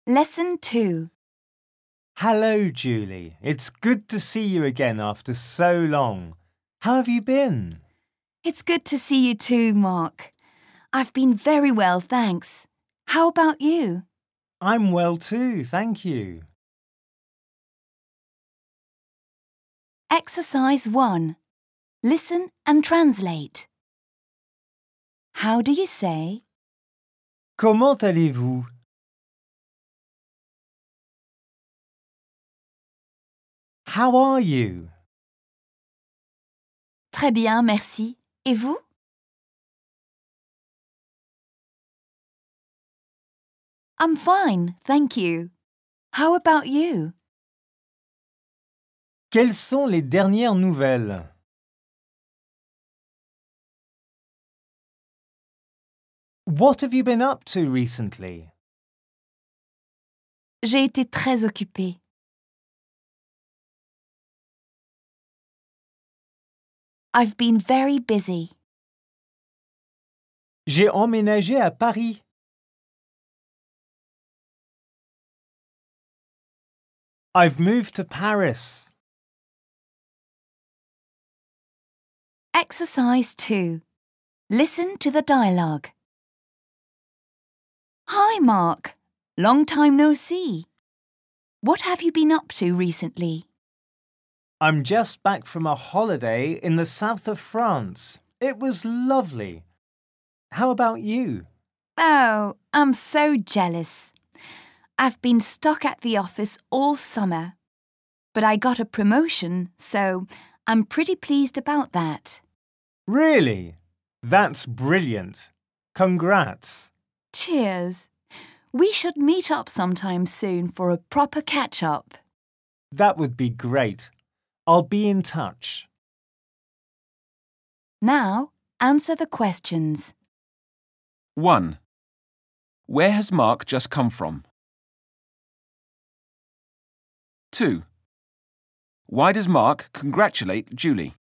Lesson 2. Hello, Julie. It's good to see you again after so long. How have you been? It's good to see you too, Mark. I've been very well, thanks. How about you? I'm well too, thank you. Exercise 1. Listen and translate. How do you say, Comment allez-vous? How are you? Très bien, merci. Et vous? I'm fine, thank you. How about you? Quelles sont les dernières nouvelles? What have you been up to recently? J'ai été très occupée. I've been very busy. J'ai emménagé à Paris. I've moved to Paris. Exercise 2. Listen to the dialogue. Hi, Mark. Long time no see. What have you been up to recently? I'm just back from a holiday in the south of France. It was lovely. How about you? Oh, I'm so jealous. I've been stuck at the office all summer. But I got a promotion, so I'm pretty pleased about that. Really? That's brilliant. Congrats. Cheers. We should meet up sometime soon for a proper catch-up. That would be great. I'll be in touch. Now, answer the questions. 1. Where has Mark just come from? 2. Why does Mark congratulate Julie?